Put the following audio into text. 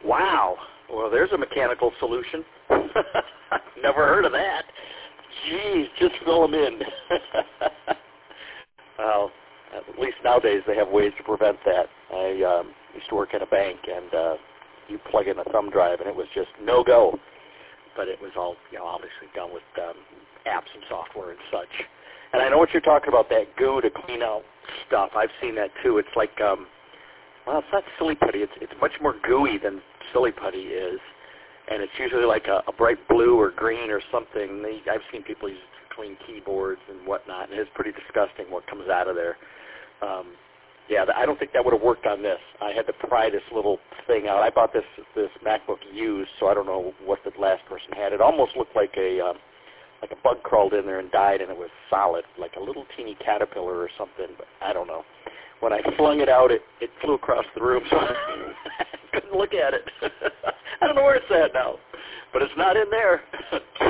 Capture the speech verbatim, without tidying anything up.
Wow. Well, there's a mechanical solution. Never heard of that. Geez, just fill them in. Well, at least nowadays they have ways to prevent that. I um, used to work in a bank, and uh, you plug in a thumb drive, and it was just no-go. But it was all, you know, obviously done with um, apps and software and such. And I know what you're talking about, that goo to clean out stuff. I've seen that, too. It's like, um, well, it's not silly putty. It's, it's much more gooey than silly putty is. And it's usually like a, a bright blue or green or something. They, I've seen people use it to clean keyboards and whatnot, and it's pretty disgusting what comes out of there. Um, yeah, I don't think that would have worked on this. I had to pry this little thing out. I bought this this MacBook used, so I don't know what the last person had. It almost looked like a um, like a bug crawled in there and died, and it was solid, like a little teeny caterpillar or something. But I don't know. When I flung it out, it, it flew across the room, so I couldn't look at it. I don't know where it's at now, but it's not in there.